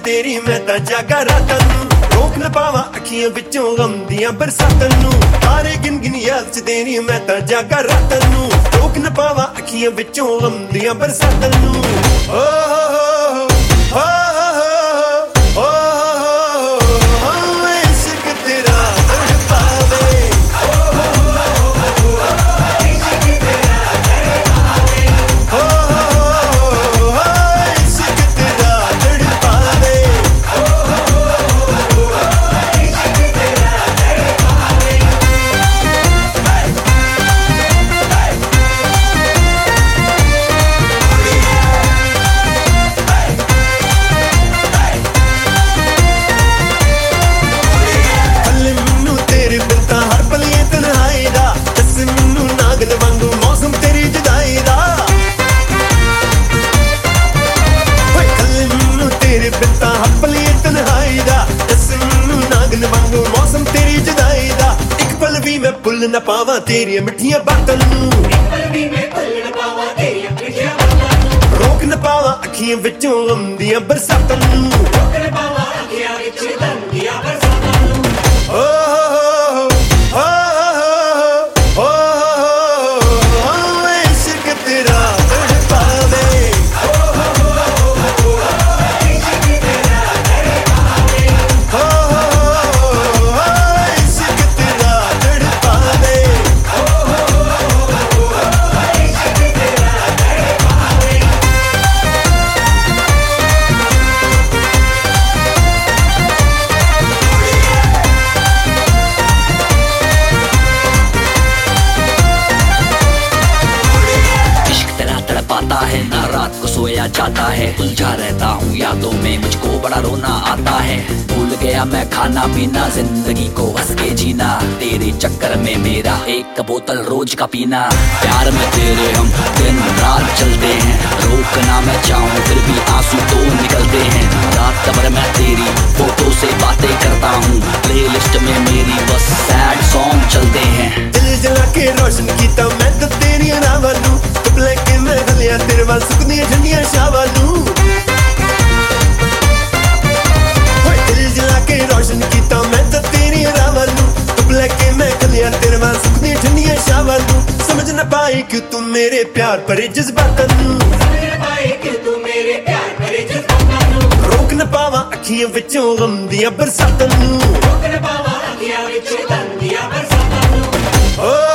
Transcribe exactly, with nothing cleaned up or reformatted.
तेरी मैं तां जागा रातां नूं, रोक न पावां अखियां विचों गम दियां बरसातां नूं। तारे गिन गिन याद च तेरी मैं तां जागा रातां नूं, रोक न पावां अखियां विचों गम दियां बरसातां नूं। ओ हो हो हो हो हो इश्क तेरा तड़पावे, भुल न पावा तेरी मिठियां बातां नूं, रोक न पावा अखियां विचों गम दियां बरसातां नूं। ओ हो हो हो इश्क तेरा तड़पावे, है ना रात को सोया जाता है, उलझा रहता हूँ यादों में, मुझको बड़ा रोना आता है। भूल गया मैं खाना पीना, जिंदगी को हंस के जीना, तेरे चक्कर में मेरा एक बोतल रोज का पीना। प्यार में तेरे हम दिन रात चलते हैं, रोकना मैं चाहूँ फिर भी आंसू तो निकलते हैं। रात भर मैं तेरी फोटो से बातें करता हूँ, प्लेलिस्ट में मेरी बस सैड सॉन्ग चलते हैं। दिल जला के रोशन कीता मैं तो तेरी रावां नूं, लेके मैं गलियां तेरे वाल सुकदियां ठंडियां शावां नूं। दिल जला के रोशन कीता मैं तो तेरी रावां नूं, लेके मैं गलियां तेरे वाल सुकदियां ठंडियां शावां नूं। समझ न पाई कि तू मेरे प्यार भरे जज्बातां नूं, रोक न पावां अखियां विचों गम दियां बरसातां नूं। ओ